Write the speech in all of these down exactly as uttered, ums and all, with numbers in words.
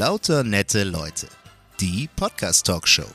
Lauter nette Leute. Die Podcast-Talkshow.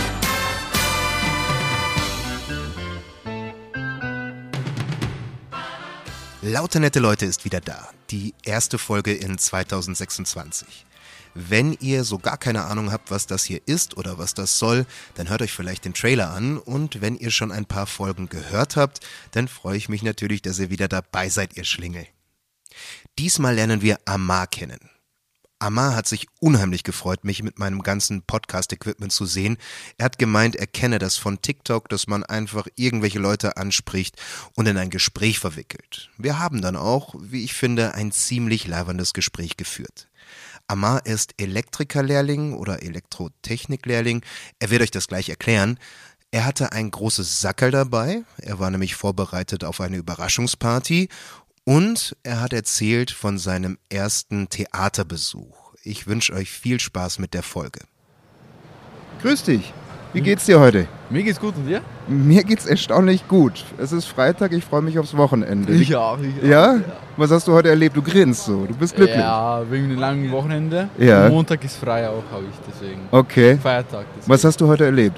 Lauter nette Leute ist wieder da. Die erste Folge in zweitausendsechsundzwanzig. Wenn ihr so gar keine Ahnung habt, was das hier ist oder was das soll, dann hört euch vielleicht den Trailer an. Und wenn ihr schon ein paar Folgen gehört habt, dann freue ich mich natürlich, dass ihr wieder dabei seid, ihr Schlingel. Diesmal lernen wir Amar kennen. Amar hat sich unheimlich gefreut, mich mit meinem ganzen Podcast-Equipment zu sehen. Er hat gemeint, er kenne das von TikTok, dass man einfach irgendwelche Leute anspricht und in ein Gespräch verwickelt. Wir haben dann auch, wie ich finde, ein ziemlich laberndes Gespräch geführt. Amar ist Elektrikerlehrling oder Elektrotechniklehrling. Er wird euch das gleich erklären. Er hatte ein großes Sackerl dabei. Er war nämlich vorbereitet auf eine Überraschungsparty. Und er hat erzählt von seinem ersten Theaterbesuch. Ich wünsche euch viel Spaß mit der Folge. Grüß dich. Wie geht's dir heute? Mir geht's gut und dir? Mir geht's erstaunlich gut. Es ist Freitag, ich freue mich aufs Wochenende. Ich auch. Ich auch. Ja? Ja? Was hast du heute erlebt? Du grinst so, du bist glücklich. Ja, wegen dem langen Wochenende. Ja. Und Montag ist frei auch, habe ich deswegen. Okay. Feiertag. Deswegen. Was hast du heute erlebt?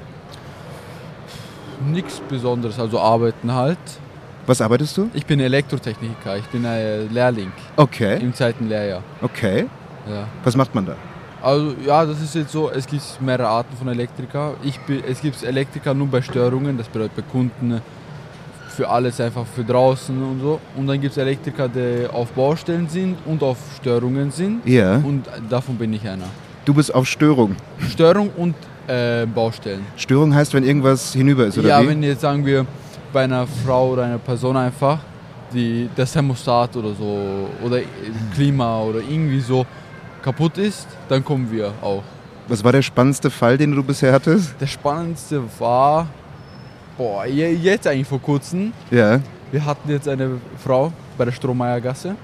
Nichts Besonderes, also arbeiten halt. Was arbeitest du? Ich bin Elektrotechniker, ich bin ein Lehrling Okay. im zweiten Lehrjahr. Okay. Ja. Was macht man da? Also ja, das ist jetzt so, es gibt mehrere Arten von Elektriker. Ich bin, es gibt Elektriker nur bei Störungen, das bedeutet bei Kunden für alles, einfach für draußen und so. Und dann gibt es Elektriker, die auf Baustellen sind und auf Störungen sind. Ja. Und davon bin ich einer. Du bist auf Störung. Störung und äh, Baustellen. Störung heißt, wenn irgendwas hinüber ist, oder ja, wie? wenn jetzt sagen wir bei einer Frau oder einer Person einfach, die das Thermostat oder so oder Klima oder irgendwie so kaputt ist, dann kommen wir auch. Was war der spannendste Fall, den du bisher hattest? Der spannendste war, boah, jetzt eigentlich vor kurzem. Ja. Wir hatten jetzt eine Frau bei der Strohmeiergasse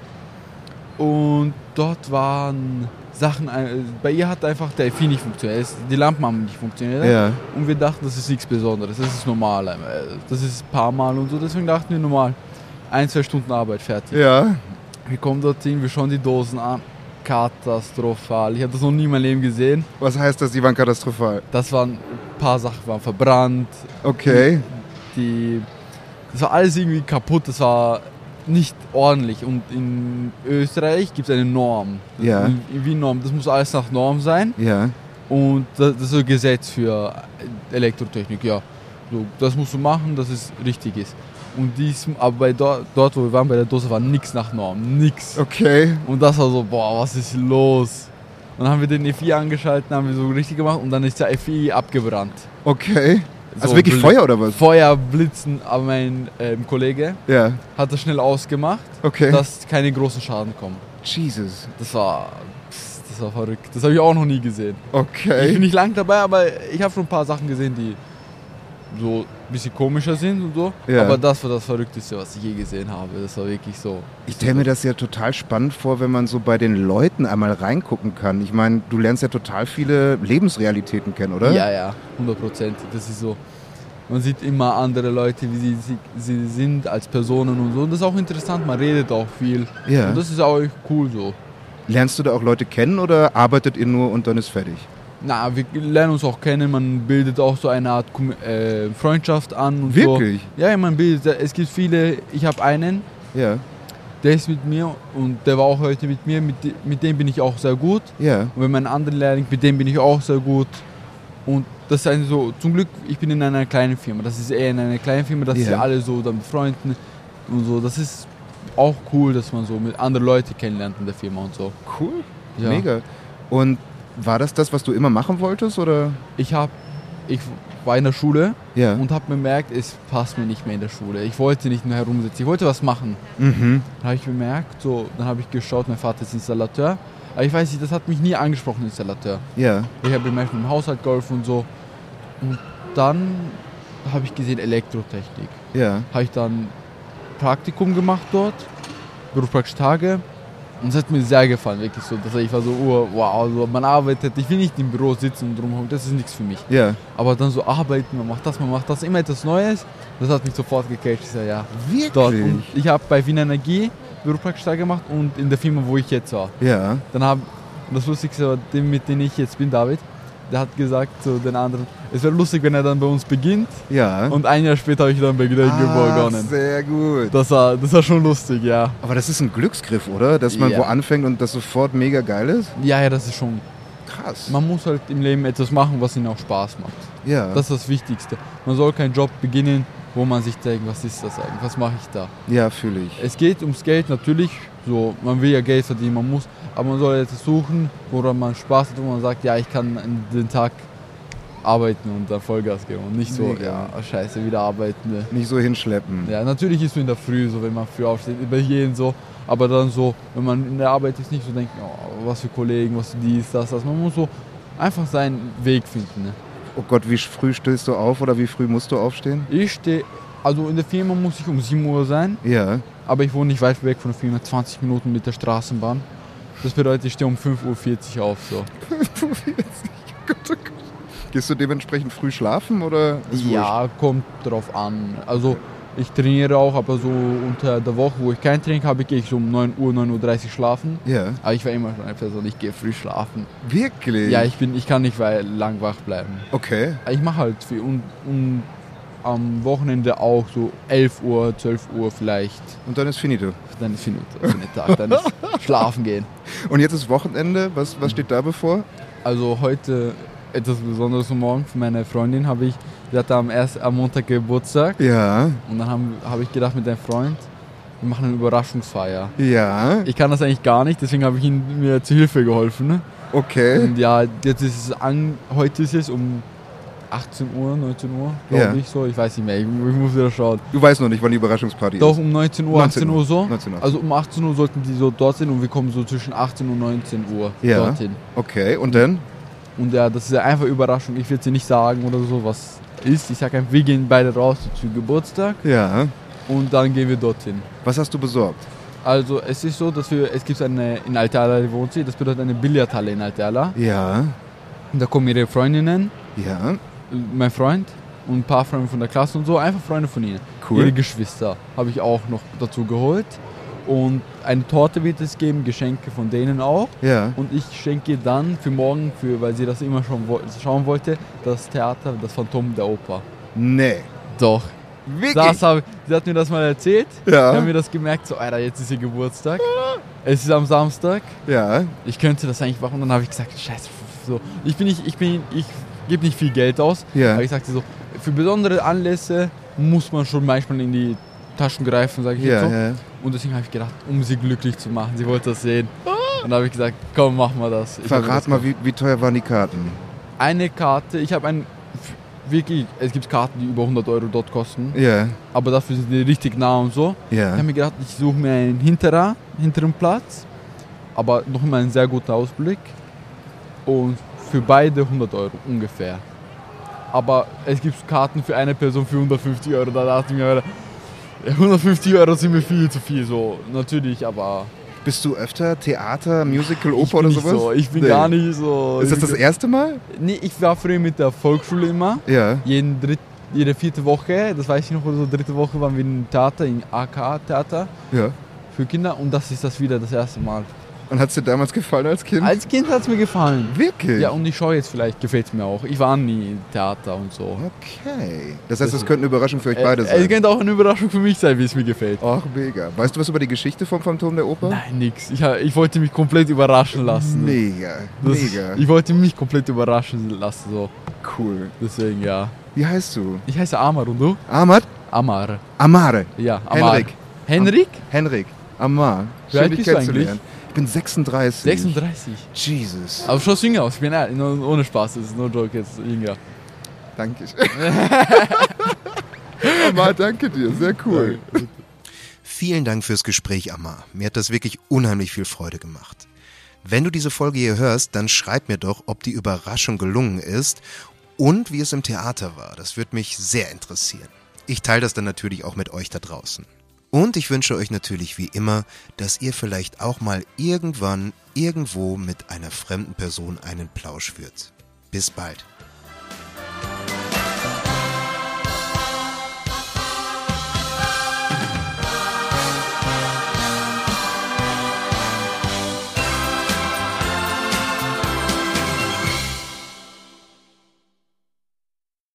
und dort waren Sachen, bei ihr hat einfach der Effi nicht funktioniert, die Lampen haben nicht funktioniert. Ja. Und wir dachten, das ist nichts Besonderes, das ist normal. Das ist ein paar Mal und so, deswegen dachten wir normal, ein, zwei Stunden Arbeit, fertig. Ja. Wir kommen dorthin, wir schauen die Dosen an, katastrophal. Ich habe das noch nie in meinem Leben gesehen. Was heißt das, die waren katastrophal? Das waren, ein paar Sachen waren verbrannt. Okay. Die, das war alles irgendwie kaputt, das war nicht ordentlich. Und in Österreich gibt es eine Norm. Ja. Wie Norm, das muss alles nach Norm sein. Ja. Und das, das ist ein Gesetz für Elektrotechnik, ja. So, das musst du machen, dass es richtig ist. Und dies, aber bei dort, dort, wo wir waren, bei der Dose, war nichts nach Norm, nix. Okay. Und das war so, boah, was ist los? Und dann haben wir den F I angeschaltet, haben wir so richtig gemacht und dann ist der F I abgebrannt. Okay. So, also wirklich Bl- Feuer oder was? Feuer, Blitzen, aber mein ähm, Kollege Ja. hat das schnell ausgemacht, Okay. dass keine großen Schaden kommen. Jesus. Das war, pss, das war verrückt. Das habe ich auch noch nie gesehen. Okay. Ich bin nicht lang dabei, aber ich habe schon ein paar Sachen gesehen, die so ein bisschen komischer sind und so. Ja. Aber das war das Verrückteste, was ich je gesehen habe. Das war wirklich so. Ich stelle mir das ja total spannend vor, wenn man so bei den Leuten einmal reingucken kann. Ich meine, du lernst ja total viele Lebensrealitäten kennen, oder? Ja, ja, hundertprozentig. Das ist so. Man sieht immer andere Leute, wie sie, sie, sie sind als Personen und so. Und das ist auch interessant, man redet auch viel. Ja. Und das ist auch cool so. Lernst du da auch Leute kennen oder arbeitet ihr nur und dann ist fertig? Na, wir lernen uns auch kennen, man bildet auch so eine Art äh, Freundschaft an und Wirklich? so. Ja, man bildet, es gibt viele, ich habe einen, Ja. der ist mit mir und der war auch heute mit mir, mit, mit dem bin ich auch sehr gut. Ja. Und wenn mein anderer Lehrling, mit dem bin ich auch sehr gut. Und das ist ein so, zum Glück, ich bin in einer kleinen Firma, das ist eher in einer kleinen Firma, dass Ja. wir alle so dann befreunden und so. Das ist auch cool, dass man so mit anderen Leuten kennenlernt in der Firma und so. Cool. Ja. Mega. Und war das das, was du immer machen wolltest, oder? Ich habe, ich war in der Schule Ja. und habe bemerkt, es passt mir nicht mehr in der Schule. Ich wollte nicht mehr herumsitzen, ich wollte was machen. Mhm. Dann habe ich bemerkt, so, dann habe ich geschaut, mein Vater ist Installateur. Aber ich weiß nicht, das hat mich nie angesprochen, Installateur. Ja. Ich habe bemerkt, mit dem Haushalt geholfen und so. Und dann habe ich gesehen, Elektrotechnik. Ja. Habe ich dann Praktikum gemacht dort, berufspraktische Tage. Und es hat mir sehr gefallen, wirklich so. Dass ich war so, oh, wow, also man arbeitet, ich will nicht im Büro sitzen und rumhocken, das ist nichts für mich. Ja. Aber dann so arbeiten, man macht das, man macht das, immer etwas Neues, das hat mich sofort gecatcht. Ich sag, ja, Wirklich? dort. Und ich habe bei Wien Energie Berufspraktisch gemacht und in der Firma, wo ich jetzt war. Ja. Dann hab, Und das Lustigste war, dem, mit dem ich jetzt bin, David, der hat gesagt zu den anderen, es wäre lustig, wenn er dann bei uns beginnt. Ja. Und ein Jahr später habe ich dann bei Gleich ah, begonnen. Sehr gut. Das war, das war schon lustig, ja. Aber das ist ein Glücksgriff, oder? Dass man Ja. wo anfängt und das sofort mega geil ist? Ja, ja, das ist schon. Krass. Man muss halt im Leben etwas machen, was ihnen auch Spaß macht. Ja. Das ist das Wichtigste. Man soll keinen Job beginnen, wo man sich denkt, was ist das eigentlich, was mache ich da? ja, fühle ich. Es geht ums Geld natürlich, so, man will ja Geld verdienen, man muss, aber man soll etwas suchen, woran man Spaß hat, wo man sagt, ja, ich kann den Tag arbeiten und da Vollgas geben und nicht so, Mega. ja, scheiße, wieder arbeiten. Ne. Nicht so hinschleppen. Ja, natürlich ist so in der Früh, so wenn man früh aufsteht, bei jedem so, aber dann so, wenn man in der Arbeit ist, nicht so denkt, oh, was für Kollegen, was für dies, das, das, man muss so einfach seinen Weg finden. Ne. Oh Gott, wie früh stehst du auf oder wie früh musst du aufstehen? Ich stehe, also in der Firma muss ich um sieben Uhr sein, Ja. aber ich wohne nicht weit weg von der Firma, zwanzig Minuten mit der Straßenbahn. Das bedeutet, ich stehe um fünf Uhr vierzig auf. So. Gehst du dementsprechend früh schlafen oder? ist Ja, kommt drauf an. Also ich trainiere auch, aber so unter der Woche, wo ich kein Training habe, gehe ich so um neun Uhr, neun Uhr dreißig schlafen. wurscht? Ja. Aber ich war immer schon eine Person, ich gehe früh schlafen. Wirklich? Ja, ich, bin, ich kann nicht weil lang wach bleiben. Okay. Ich mache halt viel und, und am Wochenende auch so elf Uhr, zwölf Uhr vielleicht. Und dann ist finito. Dann ist finito, Tag, dann ist schlafen gehen. Und jetzt ist Wochenende. Was, was steht da bevor? Also heute etwas Besonderes am Morgen für meine Freundin habe ich, sie hatte am, erst, am Montag Geburtstag Ja. und dann habe hab ich gedacht mit einem Freund, wir machen eine Überraschungsfeier. Ja. Ich kann das eigentlich gar nicht, deswegen habe ich ihm mir zu Hilfe geholfen. Okay. Und ja, jetzt ist es an, heute ist es um achtzehn Uhr, neunzehn Uhr, glaube Ja. ich so, ich weiß nicht mehr, ich, ich muss wieder schauen. Du weißt noch nicht, wann die Überraschungsparty Doch, ist. um neunzehn Uhr, achtzehn Uhr so. neunzehn Uhr. Also um achtzehn Uhr sollten die so dort sein und wir kommen so zwischen achtzehn und neunzehn Uhr Ja. dorthin. Okay, und dann? Und ja, das ist ja einfach Überraschung. Ich will sie nicht sagen oder so, was ist. Ich sage einfach, wir gehen beide raus zu Geburtstag Ja. und dann gehen wir dorthin. Was hast du besorgt? Also es ist so, dass wir, es gibt eine, in Alteala wohnt sie, das bedeutet eine Billardhalle in Alteala. Ja. Und da kommen ihre Freundinnen, Ja. mein Freund und ein paar Freunde von der Klasse und so, einfach Freunde von ihnen. Cool. Ihre Geschwister habe ich auch noch dazu geholt. Und eine Torte wird es geben, Geschenke von denen auch. Ja. Und ich schenke dann für morgen, für, weil sie das immer schon wo- schauen wollte, das Theater, das Phantom der Oper. Nee. Doch. Wirklich? Das hab, sie hat mir das mal erzählt. Ja. Ich habe mir das gemerkt, so, Alter, jetzt ist ihr Geburtstag. Es ist am Samstag. Ja. Ich könnte das eigentlich machen. Und dann habe ich gesagt, scheiße, so. Ich bin nicht, ich bin, ich gebe nicht viel Geld aus. Ja. Aber ich sagte so, für besondere Anlässe muss man schon manchmal in die Taschen greifen, sage ich Ja, jetzt so. ja. Und deswegen habe ich gedacht, um sie glücklich zu machen, sie wollte das sehen. Und dann habe ich gesagt, komm, mach mal das. Ich habe Verrat das mal, wie, wie teuer waren die Karten? Eine Karte, ich habe ein, wirklich, es gibt Karten, die über hundert Euro dort kosten, Ja. aber dafür sind die richtig nah und so. Ich Ja. habe mir gedacht, ich suche mir einen hinterer, hinteren Platz, aber noch immer einen sehr guten Ausblick und für beide hundert Euro ungefähr. Aber es gibt Karten für eine Person für hundertfünfzig Euro, da dachte ich mir, Alter, ja, hundertfünfzig Euro sind mir viel zu viel, so, natürlich, aber Bist du öfter Theater, Musical, ich Oper bin oder nicht sowas? so, ich bin Nee. gar nicht so. Ist das das erste Mal? Nee, ich war früher mit der Volksschule immer. Ja. Jeden dritt, jede vierte Woche, das weiß ich noch, oder so dritte Woche waren wir im Theater, in A K A-Theater Ja. für Kinder und das ist das wieder das erste Mal. Und hat es dir damals gefallen als Kind? Als Kind hat es mir gefallen. Wirklich? Ja, und ich schaue jetzt vielleicht, gefällt es mir auch. Ich war nie im Theater und so. Okay. Das heißt, Das- es könnte eine Überraschung für euch Äh, beide Es sein. könnte auch eine Überraschung für mich sein, wie es mir gefällt. Ach, mega. Weißt du was über die Geschichte vom Phantom der Oper? Nein, nix. Ich, ha- ich wollte mich komplett überraschen lassen. Mega. Das, Mega. Ich wollte mich komplett überraschen lassen, so. Cool. Deswegen, ja. Wie heißt du? Ich heiße Amar und du? Ahmad? Amar. Amare. Ja, Amar. Henrik. Henrik? Henrik. Amar. Wie alt Schön, dich bist du kennenzulernen. Ich bin sechsunddreißig. sechsunddreißig. Jesus. Aber schaust jünger aus. Ich bin ehrlich, no- ohne Spaß, das ist no joke jetzt jünger. Danke. Amar, danke dir. Sehr cool. Vielen Dank fürs Gespräch, Amar. Mir hat das wirklich unheimlich viel Freude gemacht. Wenn du diese Folge hier hörst, dann schreib mir doch, ob die Überraschung gelungen ist und wie es im Theater war. Das würde mich sehr interessieren. Ich teile das dann natürlich auch mit euch da draußen. Und ich wünsche euch natürlich wie immer, dass ihr vielleicht auch mal irgendwann, irgendwo mit einer fremden Person einen Plausch führt. Bis bald.